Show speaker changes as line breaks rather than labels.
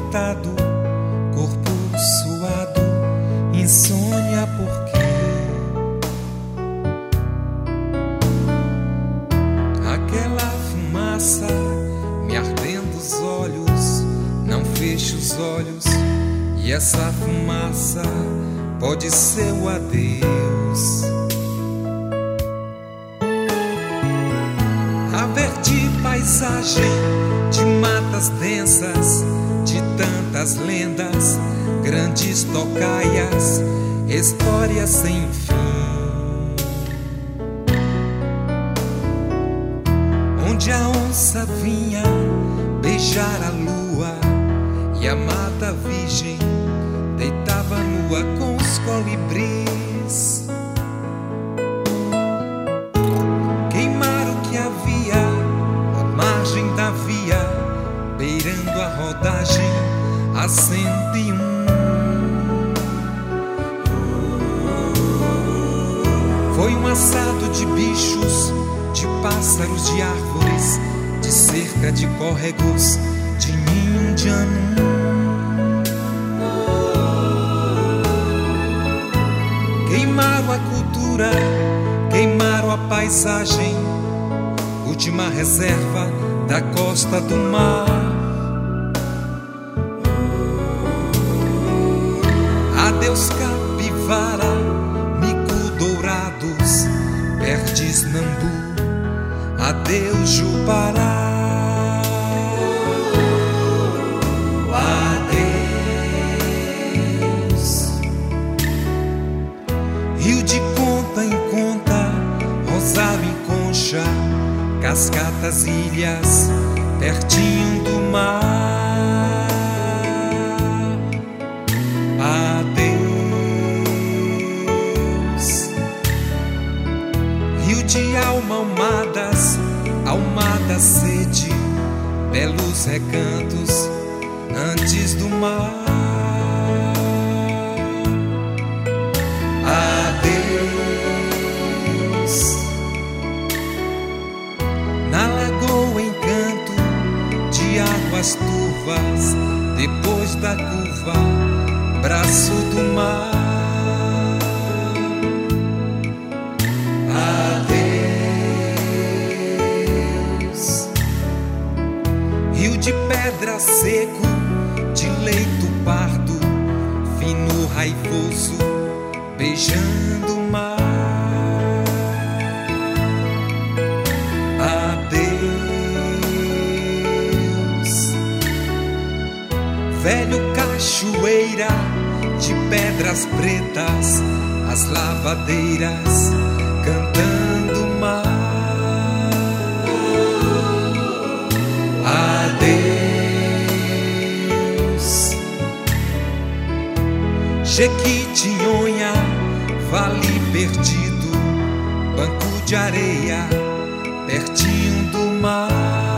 deitado, corpo suado, insônia por quê? Aquela fumaça me ardendo os olhos, não fecho os olhos, e essa fumaça pode ser o adeus. A verde paisagem de matas densas, de tantas lendas, grandes tocaias, histórias sem fim. Onde a onça vinha beijar a lua e a mata virgem deitava nua com os colibris. Queimar o que havia à margem da via, beirando a rodagem a 101. Foi um assado de bichos, de pássaros, de árvores, de cerca de córregos, de ninho de anum. Queimaram a cultura, queimaram a paisagem, última reserva da costa do mar. Adeus capivara, mico dourados, perdes nambu, adeus jupará. Rio de conta em conta, rosário em concha, cascatas, ilhas, pertinho do mar. Adeus. Rio de alma-almadas, almada sede, belos recantos antes do mar. Na lagoa encanto de águas turvas, depois da curva, braço do mar. Adeus. Rio de pedra seco, de leito pardo, fino raivoso, beijando o mar. Velho cachoeira de pedras pretas, as lavadeiras cantando o mar. Adeus. Jequitinhonha, vale perdido, banco de areia, pertinho do mar.